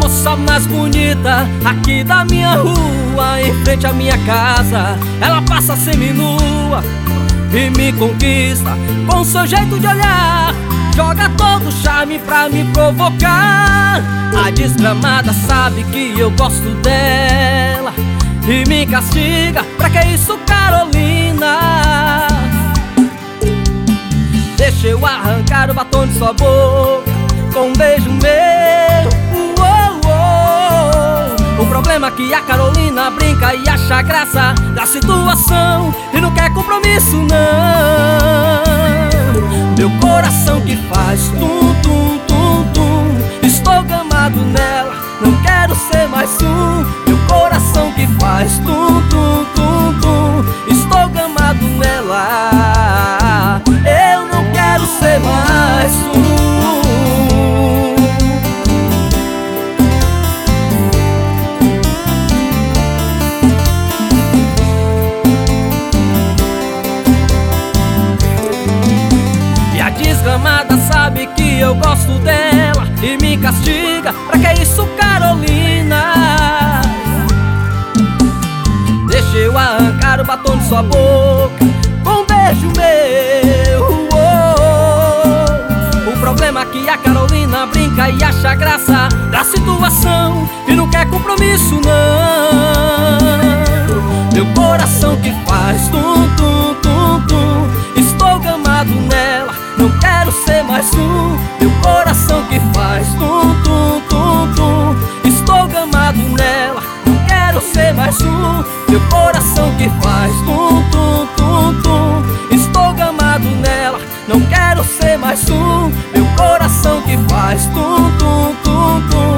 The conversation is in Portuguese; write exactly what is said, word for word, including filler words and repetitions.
moça mais bonita aqui da minha rua, em frente à minha casa. Ela passa seminua e me conquista com seu jeito de olhar. Joga todo o charme pra me provocar. A desgramada sabe que eu gosto dela e me castiga. Pra que isso, Carolina? Deixa eu arrancar o batom de sua boca com um beijo meu. Uou, uou. O problema é que a Carolina brinca e acha graça da situação e não quer compromisso, não. Meu coração que faz tum, tum, tum, tum. Estou gamado nela, não quero ser mais um. Meu coração que faz tum, tum, tum, tum. Estou gamado nela, eu não quero ser mais um. E a desgramada sabe que eu gosto dela e me castiga. Pra que isso, Carolina? Deixa eu arrancar o batom de sua boca com um beijo meu. O problema é que a Carolina brinca e acha graça da situação e não quer compromisso, não. Meu coração que faz tum, tum, tum, tum. Estou gamado nela, não quero ser mais um. Meu coração que faz tum, tum, tum, tum. Estou gamado nela, não quero ser mais um. Meu coração que faz tum, tum, tum, tum. Estou gamado nela, não quero ser mais um. Meu coração que faz tum, tum, tum, tum.